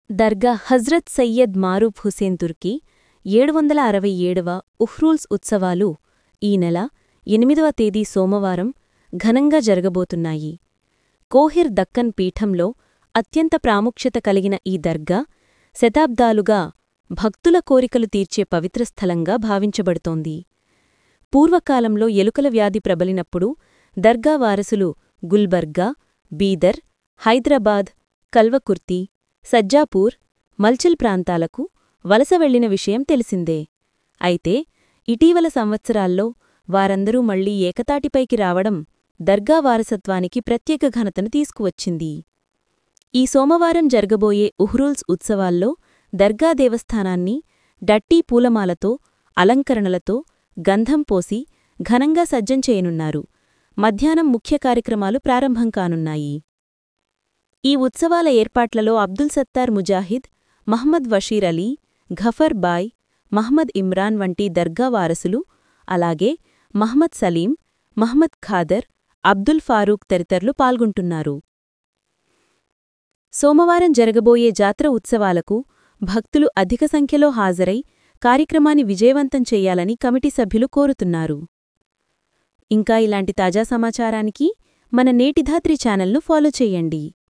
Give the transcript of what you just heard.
దర్గా హజ్రత్ సయ్యద్ మారూఫ్ హుసేన్ తుర్కీ 767వ ఉహ్రూల్స్ ఉత్సవాలు ఈ నెల 8వ తేదీ సోమవారం ఘనంగా జరగబోతున్నాయి. కోహిర్ దక్కన్ పీఠంలో అత్యంత ప్రాముఖ్యత కలిగిన ఈ దర్గా శతాబ్దాలుగా భక్తుల కోరికలు తీర్చే పవిత్రస్థలంగా భావించబడుతోంది. పూర్వకాలంలో ఎలుకల వ్యాధి ప్రబలినప్పుడు దర్గా వారసులు గుల్బర్గా, బీదర్, హైదరాబాద్, కల్వకుర్తి, సజ్జాపూర్, మల్చల్ ప్రాంతాలకు వలస వెళ్లిన విషయం తెలిసిందే. అయితే ఇటీవల సంవత్సరాల్లో వారందరూ మళ్లీ ఏకతాటిపైకి రావడం దర్గా వారసత్వానికి ప్రత్యేక ఘనతను తీసుకువచ్చింది. ఈ సోమవారం జరగబోయే ఉహ్రూల్స్ ఉత్సవాల్లో దర్గా దేవస్థానాన్ని డట్టీ పూలమాలతో, అలంకరణలతో, గంధం పోసి ఘనంగా సజ్జం చేయనున్నారు. మధ్యాహ్నం ముఖ్య కార్యక్రమాలు ప్రారంభం కానున్నాయి. ఈ ఉత్సవాల ఏర్పాట్లలో అబ్దుల్ సత్తార్ ముజాహిద్, మహ్మద్ వషీర్ అలీ, ఘఫర్ బాయ్, మహ్మద్ ఇమ్రాన్ వంటి దర్గా వారసులు, అలాగే మహ్మద్ సలీం, మహ్మద్ ఖాదర్, అబ్దుల్ ఫారూక్ తదితరులు పాల్గొంటున్నారు. సోమవారం జరగబోయే జాత్ర ఉత్సవాలకు భక్తులు అధిక సంఖ్యలో హాజరై కార్యక్రమాన్ని విజయవంతం చెయ్యాలని కమిటీ సభ్యులు కోరుతున్నారు. ఇంకా ఇలాంటి తాజా సమాచారానికి మన నేటిధాత్రి ఛానల్ను ఫాలో చెయ్యండి.